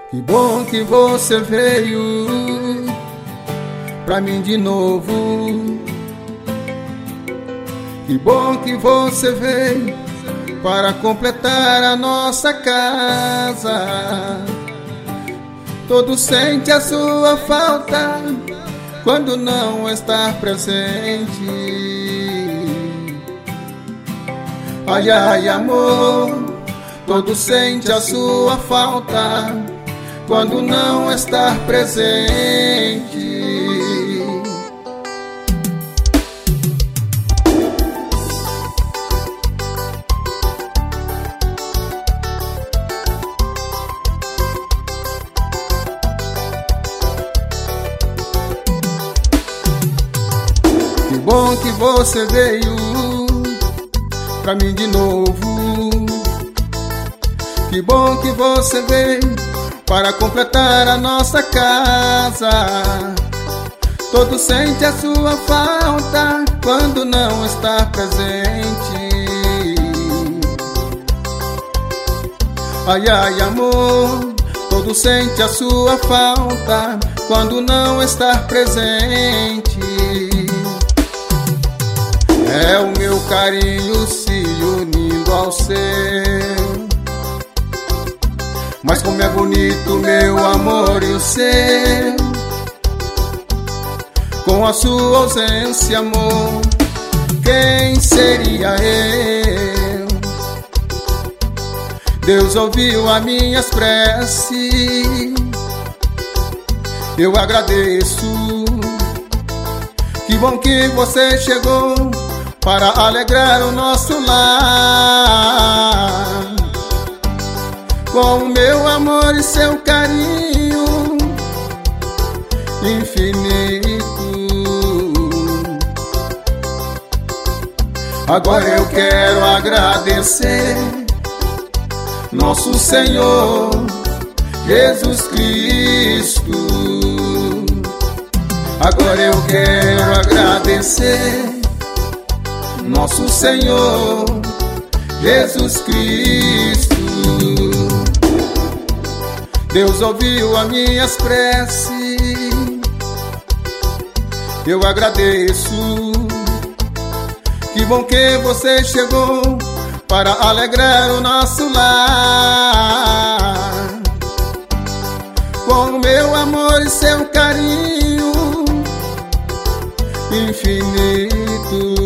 Que bom que você veio pra mim de novo. Que bom que você veio para completar a nossa casa. Todos sentem a sua falta quando não está presente. Ai, ai, amor, todos sentem a sua falta quando não está presente. Que bom que você veio pra mim de novo. Que bom que você veio para completar a nossa casa. Todos sentem a sua falta quando não está presente. Ai, ai, amor, todos sentem a sua falta quando não está presente. É o meu carinho se unindo ao seu. Mas como é bonito meu amor e o seu. Com a sua ausência, amor, quem seria eu? Deus ouviu as minhas preces. Eu agradeço. Que bom que você chegou para alegrar o nosso lar. Com o meu amor e seu carinho infinito. Agora eu quero agradecer nosso Senhor Jesus Cristo. Agora eu quero agradecer nosso Senhor Jesus Cristo. Deus ouviu as minhas preces. Eu agradeço. Que bom que você chegou para alegrar o nosso lar. Com o meu amor e seu carinho infinito.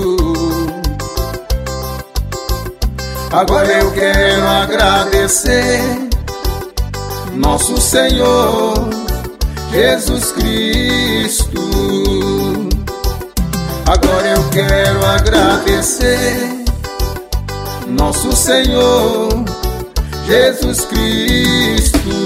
Agora eu quero agradecer nosso Senhor Jesus Cristo. Agora eu quero agradecer nosso Senhor Jesus Cristo.